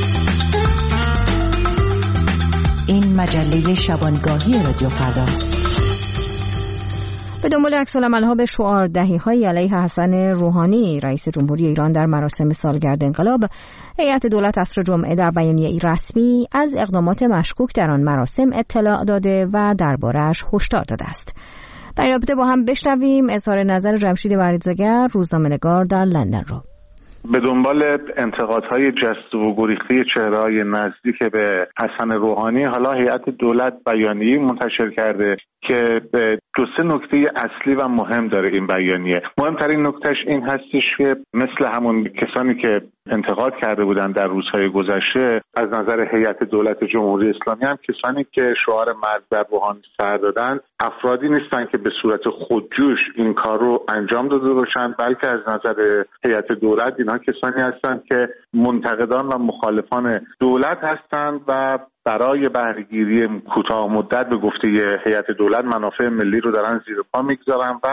این مجله شبانگاهی رادیو فرداست. به دنبال عکس‌العمل‌ها به شعاردهی‌های علیه حسن روحانی رئیس جمهوری ایران در مراسم سالگرد انقلاب، هیئت دولت عصر جمعه در بیانیه‌ای رسمی از اقدامات مشکوک در آن مراسم اطلاع داده و درباره‌اش هشدار داده است. در این رابطه با هم بشنویم اظهار نظر جمشید وریدزگر، روزنامه‌نگار در لندن را. به دنبال انتقادهای جست و گریخته چهره‌های نزدیک به حسن روحانی، حالا هیئت دولت بیانیه منتشر کرده که به دو سه نکته اصلی و مهم داره این بیانیه. مهمترین نکتهش این هستش که مثل همون کسانی که انتقاد کرده بودند در روزهای گذشته، از نظر هیئت دولت جمهوری اسلامی هم کسانی که شعار مرگ بر روحانی سر دادن افرادی نیستن که به صورت خودجوش این کار رو انجام داده باشند، بلکه از نظر هیئت دولت اینها کسانی هستند که منتقدان و مخالفان دولت هستند و برای بهره‌گیری کوتاه مدت به گفته هیئت دولت منافع ملی رو دارن زیر پا میگذارن و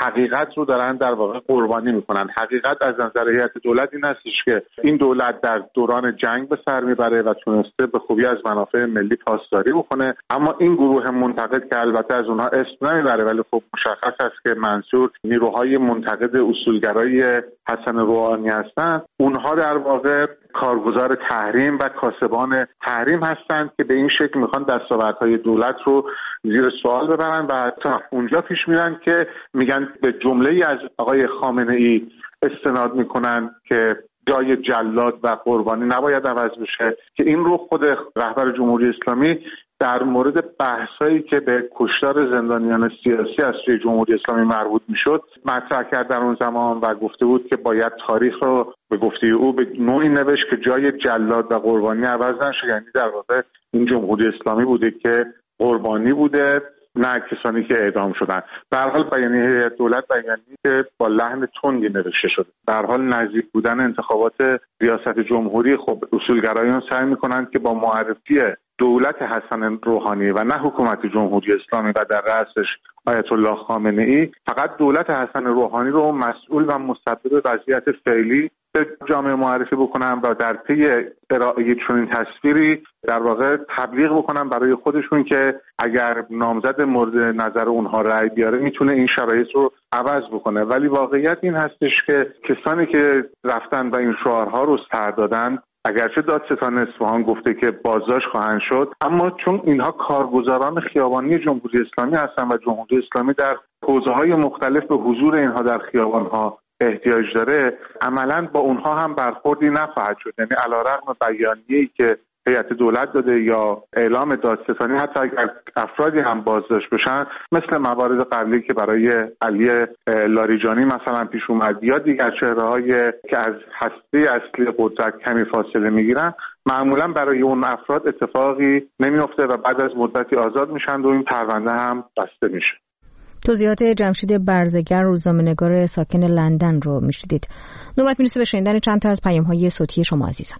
حقیقت رو دارن در واقع قربانی میکنن. حقیقت از نظر هیئت دولت این هستش که این دولت در دوران جنگ به سر میبره و تونسته به خوبی از منافع ملی پاسداری بکنه، اما این گروه منتقد که البته از اونها اسم نمیبره ولی خب مشخص است که منظور نیروهای منتقد اصولگرای حسن روحانی هستند، اونها در واقع کارگزار تحریم و کاسبان تحریم هستند که به این شکل میخوان دستاوردهای دولت رو زیر سوال ببرن و تا اونجا پیش میرن که میگن به جمله‌ای از آقای خامنه‌ای استناد میکنن که جای جلاد و قربانی نباید عوض بشه، که این رو خود رهبر جمهوری اسلامی در مورد بحثایی که به کشتار زندانیان سیاسی از سوی جمهوری اسلامی مربوط میشد مطرح کرد در اون زمان و گفته بود که باید تاریخ رو به گفته او به نوعی نوشت که جای جلاد و قربانی عوض نشه. یعنی در واقع این جمهوری اسلامی بوده که قربانی بوده، نه کسانی که اعدام شدن. به هر حال بیانیه دولت بیانیه‌ای که با لحن تندی نوشته شده. به هر حال نزدیک بودن انتخابات ریاست جمهوری، خب اصولگرایان سعی می‌کنند که با معرفی دولت حسن روحانی و نه حکومت جمهوری اسلامی و در رأسش آیت الله خامنه‌ای فقط دولت حسن روحانی رو مسئول و مسبب وضعیت فعلی به جامعه معرفی بکنن و در پی ارائه چنین تصویری در واقع تبلیغ بکنن برای خودشون که اگر نامزد مورد نظر اونها رأی بیاره میتونه این شرایط رو عوض بکنه. ولی واقعیت این هستش که کسانی که رفتن و این شعارها رو سر دادن، اگرچه دادستان اصفهان گفته که بازداشت خواهند شد، اما چون اینها کارگزاران خیابانی جمهوری اسلامی هستن و جمهوری اسلامی در حوزه‌های مختلف به حضور اینها در خیابان‌ها احتیاج داره، عملاً با اونها هم برخوردی نخواهد شد. یعنی علیرغم بیانیه‌ای که هیئت دولت داده یا اعلام دادستانی، حتی اگر افرادی هم بازداشت بشن مثل موارد قبلی که برای علی لاریجانی مثلا پیش اومد یا دیگر چهره‌های که از هسته اصلی قدرت کمی فاصله میگیرن، معمولا برای اون افراد اتفاقی نمیفته و بعد از مدتی آزاد میشن و این پرونده هم بسته میشه. توضیحات جمشید برزگر، روزنامه‌نگار ساکن لندن رو میشنیدید. نوبت میرسه به شنیدن چند تا از پیام‌های صوتی شما عزیزان.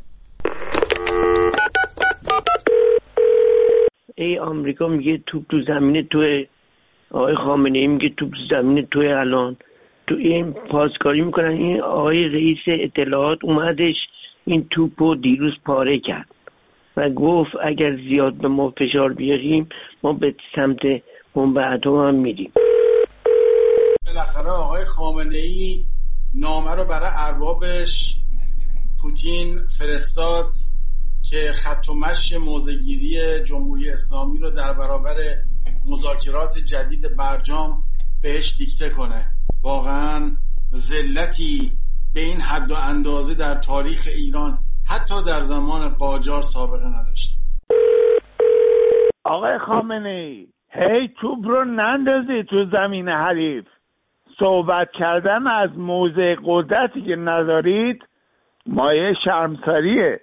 ای آمریکا میگه توپ تو زمین توه، آقای خامنه‌ای میگه توپ تو زمین توه، الان تو این پاسکاری میکنن. این آقای رئیس اطلاعات اومدش این توپو دیروز پاره کرد و گفت اگر زیاد به ما فشار بیاریم ما به سمت بمب اتم هم میریم. بالاخره آقای خامنه‌ای نامه رو برای اربابش پوتین فرستاد که خط و مشی موضع‌گیری جمهوری اسلامی رو در برابر مذاکرات جدید برجام بهش دیکته کنه. واقعا ذلتی به این حد و اندازه در تاریخ ایران حتی در زمان قاجار سابقه نداشته. آقای خامنه‌ای هی توپ رو نندازی تو زمین حریف. صحبت کردن از موضع قدرتی که ندارید مایه شرمساریه.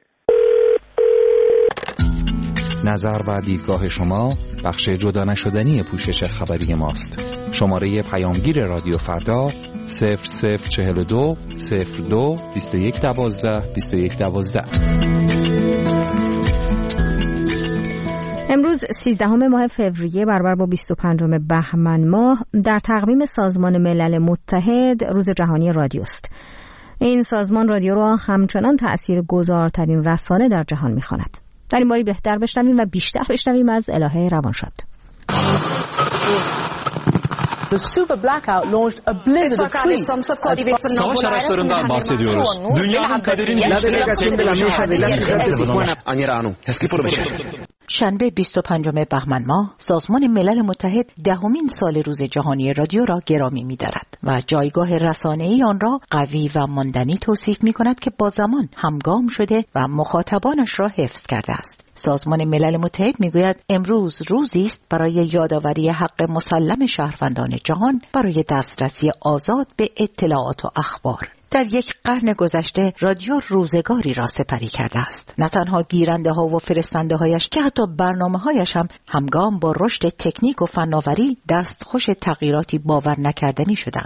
نظر و دیدگاه شما بخش جدا نشدنی پوشش خبری ماست. شماره پیامگیر رادیو فردا صفر صفر چهل و دو صفر دو بیست و یک دوازده بیست و یک دوازده. امروز سیزدهم ماه فوریه برابر با بیست و پنجم بهمن ماه در تقویم سازمان ملل متحد روز جهانی رادیوست. این سازمان رادیو را همچنان تأثیرگذارترین رسانه در جهان می‌خواند. در این باری بهتر بشنویم و بیشتر بشنویم از الهه روانشاد. The super blackout launched a blizzard of tweets. Savaş araçlarından bahsediyoruz. Dünyanın kaderini شنبه بیست و پنجم بهمن ماه سازمان ملل متحد دهمین سال روز جهانی رادیو را گرامی می‌دارد و جایگاه رسانه‌ای آن را قوی و ماندنی توصیف می‌کند که با زمان همگام شده و مخاطبانش را حفظ کرده است. سازمان ملل متحد می‌گوید امروز روزی است برای یادآوری حق مسلم شهروندان جهان برای دسترسی آزاد به اطلاعات و اخبار. در یک قرن گذشته رادیو روزگاری را سپری کرده است. نه تنها گیرنده ها و فرستنده هایش که حتی برنامه هایش هم همگام با رشد تکنیک و فناوری دستخوش تغییراتی باور نکردنی شدند.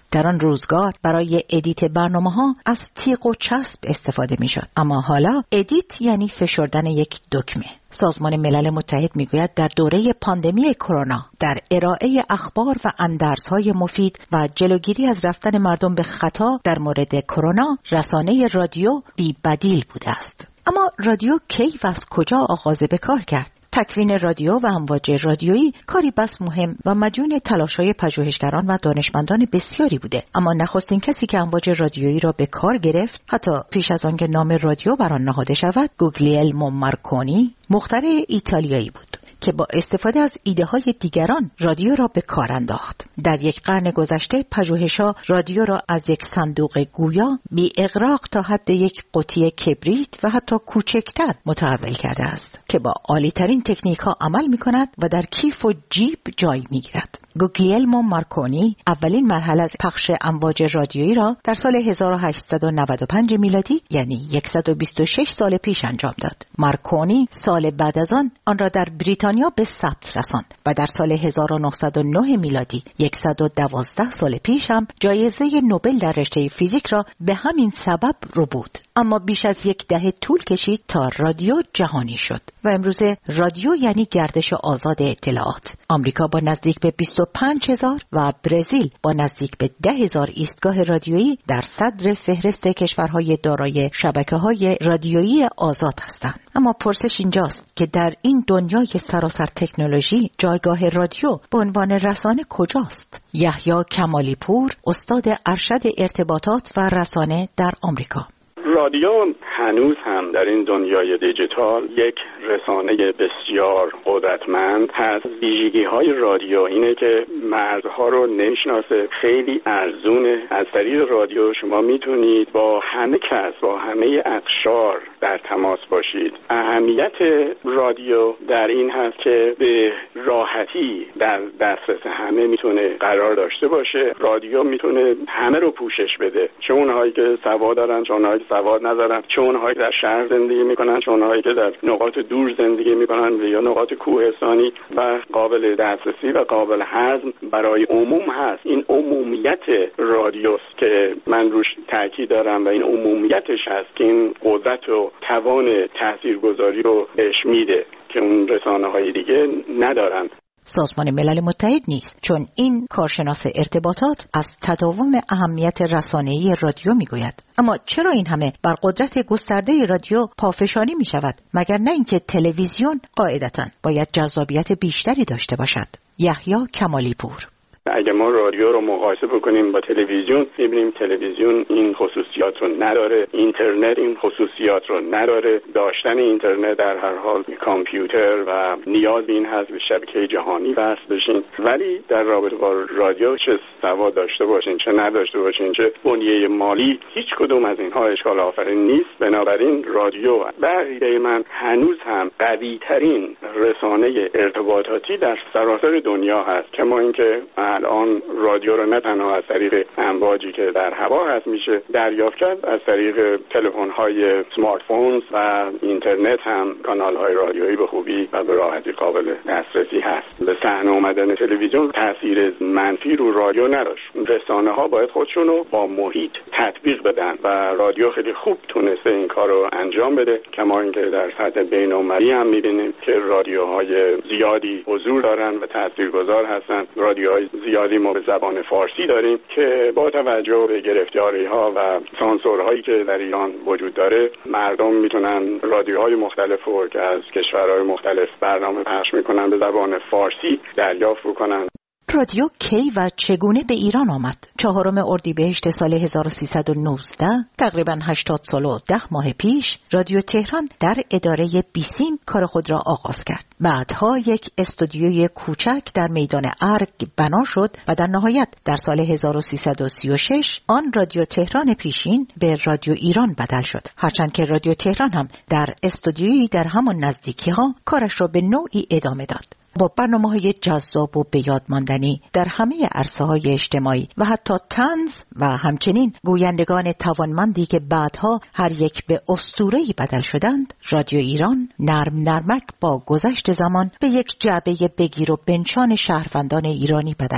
در آن روزگار برای ادیت برنامه‌ها از تیغ و چسب استفاده می‌شد، اما حالا ادیت یعنی فشردن یک دکمه. سازمان ملل متحد میگوید در دوره پاندمی کرونا در ارائه اخبار و اندرزهای مفید و جلوگیری از رفتن مردم به خطا در مورد کرونا، رسانه رادیو بی بدیل بوده است. اما رادیو کی و از کجا آغاز به کار کرد؟ تکوین رادیو و امواج رادیویی کاری بس مهم و مدیون تلاش‌های پژوهشگران و دانشمندان بسیاری بوده، اما نخستین کسی که امواج رادیویی را به کار گرفت، حتی پیش از آنکه نام رادیو بر آن نهاده شود، گوگلیلمو مارکونی، مخترع ایتالیایی بود که با استفاده از ایده‌های دیگران رادیو را به کار انداخت. در یک قرن گذشته پژوهش‌ها رادیو را از یک صندوق گویا بی اغراق تا حد یک قوطی کبریت و حتی کوچکتر متحول کرده است که با عالی‌ترین تکنیک‌ها عمل می‌کند و در کیف و جیب جای می‌گیرد. گوگلیلمو مارکونی اولین مرحله از پخش امواج رادیویی را در سال هزار و هشتصد و نود و پنج میلادی، یعنی صد و بیست و شش سال پیش انجام داد. مارکونی سال بعد از آن آن را در بریتانیا به ثبت رساند و در سال هزار و نهصد و نه میلادی، صد و دوازده سال پیش هم جایزه نوبل در رشته فیزیک را به همین سبب رو بود. اما بیش از یک دهه طول کشید تا رادیو جهانی شد و امروزه رادیو یعنی گردش آزاد اطلاعات. آمریکا با نزدیک به بیست و پنج هزار و برزیل با نزدیک به ده هزار ایستگاه رادیویی در صدر فهرست کشورهای دارای شبکه‌های رادیویی آزاد هستند. اما پرسش اینجاست که در این دنیای سراسر تکنولوژی جایگاه رادیو به عنوان رسانه کجاست؟ یحیی کمالی پور، استاد ارشد ارتباطات و رسانه در آمریکا. رادیو هنوز هم در این دنیای دیجیتال یک رسانه بسیار قدرتمند هست. ویژگی های رادیو اینه که مرزها رو نمیشناسه، خیلی ارزونه. از طریق رادیو شما میتونید با همه کس، با همه اقشار در تماس باشید. اهمیت رادیو در این هست که به راحتی در دسترس همه میتونه قرار داشته باشه. رادیو میتونه همه رو پوشش بده، چه اونهایی که سواد دارن، چه اونهایی که سواد ندارن، چه اونهایی که در شهر زندگی میکنن، چه اونهایی که در نقاط دور زندگی میکنن یا نقاط کوهستانی، و قابل دسترسی و قابل هضم برای عموم هست. این عمومیت رادیوست که من روش تاکید دارم و این عمومیتش هست که این قدرت و توان تاثیرگذاری رو بهش میده که اون رسانه‌های دیگه ندارن. سازمان ملل متحد نیست، چون این کارشناس ارتباطات از تداوم اهمیت رسانه‌ای رادیو میگوید. اما چرا این همه بر قدرت گسترده رادیو پافشاری می شود؟ مگر نه اینکه تلویزیون قاعدتاً باید جذابیت بیشتری داشته باشد؟ یحیی کمالی پور. اگه ما رادیو رو مقایسه بکنیم با تلویزیون، می‌بینیم تلویزیون این خصوصیات رو نداره، اینترنت این خصوصیات رو نداره. داشتن اینترنت در هر حال کامپیوتر و نیاز به این هست به شبکه جهانی وصل بشین، ولی در رابطه با رادیو چه سواد داشته باشین چه نداشته باشین چه بنیه مالی، هیچ کدوم از اینها اشکال آفرین نیست. بنابراین رادیو به عقیده من هنوز هم قوی ترین رسانه ارتباطاتی در سراسر دنیا هست. کما اینکه الان رادیو رو نه تنها از طریق امواجی که در هوا هست میشه دریافت کرد، از طریق تلفن‌های اسمارت فونز و اینترنت هم کانال‌های رادیویی به خوبی و به راحتی قابل دسترسی هست. به صحنه اومدن تلویزیون تاثیر منفی رو رادیو نداشت. رسانه‌ها باید خودشون رو با محیط تطبیق بدن و رادیو خیلی خوب تونسته این کار رو انجام بده. کما اینکه در سطح بین‌المللی هم می‌بینیم که رادیوهای زیادی حضور دارن و تاثیرگذار هستن. رادیوهای زیادی ما به زبان فارسی داریم که با توجه به گرفتاری‌ها و سانسورهایی که در ایران وجود داره، مردم میتونن رادیوهای مختلف رو که از کشورهای مختلف برنامه پخش میکنن به زبان فارسی دریافت بکنن. رادیو کی و چگونه به ایران آمد؟ چهارم اردیبهشت سال هزار و سیصد و نوزده، تقریباً هشتاد سال و ده ماه پیش، رادیو تهران در اداره بیسیم کار خود را آغاز کرد. بعدها یک استودیوی کوچک در میدان ارگ بنا شد و در نهایت در سال هزار و سیصد و سی و شش آن رادیو تهران پیشین به رادیو ایران بدل شد. هرچند که رادیو تهران هم در استودیویی در همان نزدیکی ها کارش را به نوعی ادامه داد، با برنامه‌های جذاب و بیاد ماندنی در همه عرصه‌های اجتماعی و حتی طنز و همچنین گویندگان توانمندی که بعدها هر یک به اسطوره‌ای بدل شدند. رادیو ایران نرم نرمک با گذشت زمان به یک جعبه بگیر و بنشان شهروندان ایرانی بدل شد.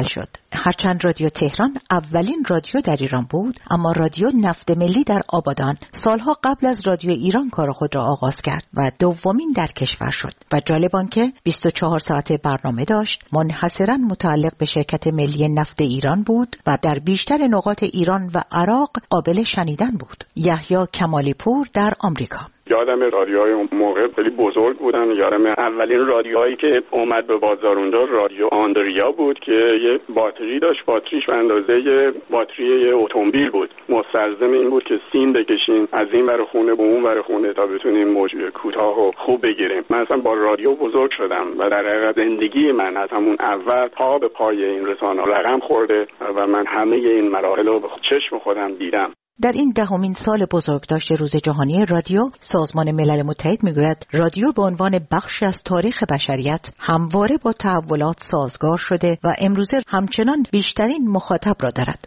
هرچند رادیو تهران اولین رادیو در ایران بود، اما رادیو نفت ملی در آبادان سالها قبل از رادیو ایران کار خود را آغاز کرد و دومین در کشور شد و جالب آن که بیست و چهار ساعته برنامه داشت، منحصراً متعلق به شرکت ملی نفت ایران بود و در بیشتر نقاط ایران و عراق قابل شنیدن بود. یحیی کمالی پور در آمریکا. یادم رادیوهای اون موقع خیلی بزرگ بودن. یادم اولین رادیوهایی که اومد به بازار اونجا رادیو آندریا بود که یه باتری داشت، باتریش به اندازه یه باتری یه اتومبیل بود. مستلزم این بود که سیم بکشین از این ور خونه به اون ور خونه تا بتونیم موج کوتاه و خوب بگیریم. من اصلا با رادیو بزرگ شدم و در حقیقت زندگی من از همون اول پا به پای این رسانه رقم خورده و من همه این مراحل رو به چشم خودم دیدم. در این دهمین سال بزرگداشت روز جهانی رادیو، سازمان ملل متحد میگوید رادیو به عنوان بخشی از تاریخ بشریت همواره با تحولات سازگار شده و امروزه همچنان بیشترین مخاطب را دارد.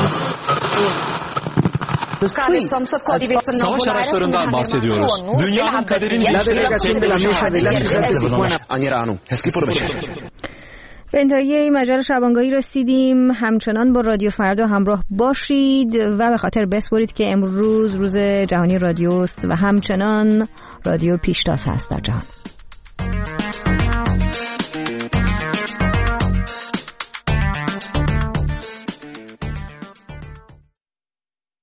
Savaş araçlarından bahsediyoruz. Dünyanın kaderini به انتهای این مجال شبانگاهی رسیدیم. همچنان با رادیو فردا همراه باشید و به خاطر بسپرید که امروز روز جهانی رادیوست و همچنان رادیو پیشتاز هست در جهان.